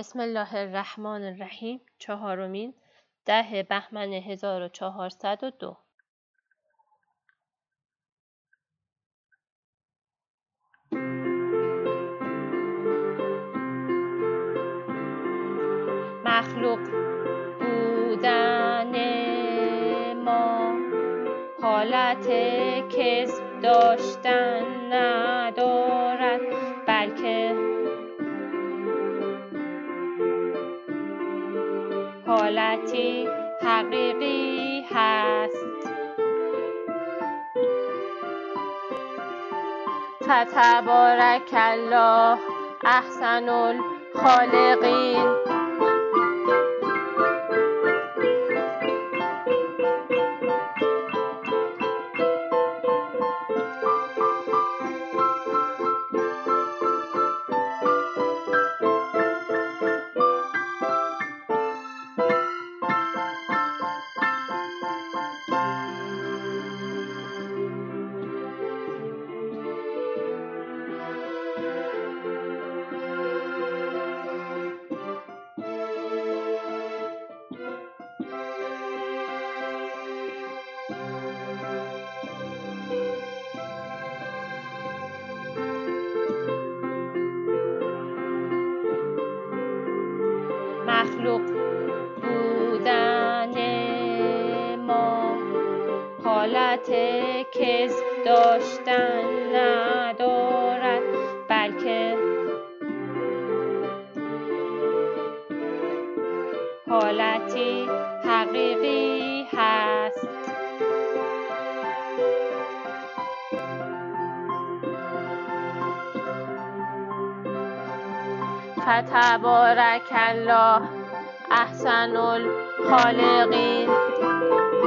بسم الله الرحمن الرحیم. 4 10 بهمن 1402. مخلوق بودن ما حالت کذب داشتن ندارد، بلکه حالتی حقیقی هست. فتبارک الله احسن الخالقین. مخلوق بودن ما حالت کذب داشتن ندارد، بلکه حالتی حقیقی هست. فتبارک الله احسن الخالقین.